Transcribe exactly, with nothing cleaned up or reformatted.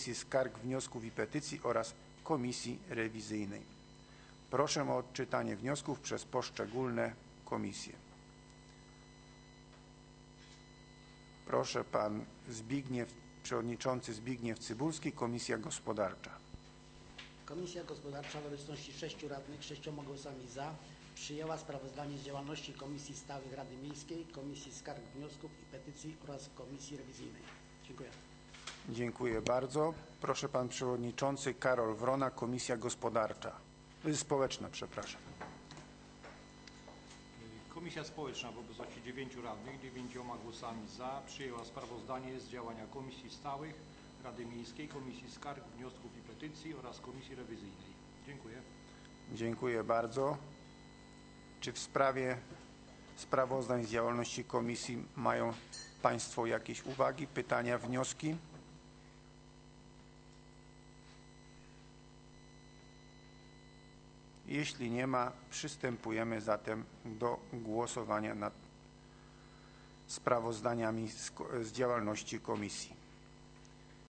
Skarg, Wniosków i Petycji oraz Komisji Rewizyjnej. Proszę o odczytanie wniosków przez poszczególne komisje. Proszę, pan Zbigniew, przewodniczący Zbigniew Cybulski, Komisja Gospodarcza. Komisja Gospodarcza w obecności sześciu radnych, sześcioma głosami za, przyjęła sprawozdanie z działalności Komisji Stałych Rady Miejskiej, Komisji Skarg, Wniosków i Petycji oraz Komisji Rewizyjnej. Dziękuję. Dziękuję bardzo. Proszę, pan przewodniczący Karol Wrona, Komisja Gospodarcza. Społeczna, przepraszam. Komisja Społeczna w obecności dziewięciu radnych, dziewięcioma głosami za, przyjęła sprawozdanie z działania Komisji Stałych Rady Miejskiej, Komisji Skarg, Wniosków i Petycji oraz Komisji Rewizyjnej. Dziękuję. Dziękuję bardzo. Czy w sprawie sprawozdań z działalności komisji mają państwo jakieś uwagi, pytania, wnioski? Jeśli nie ma, przystępujemy zatem do głosowania nad sprawozdaniami z, z działalności komisji.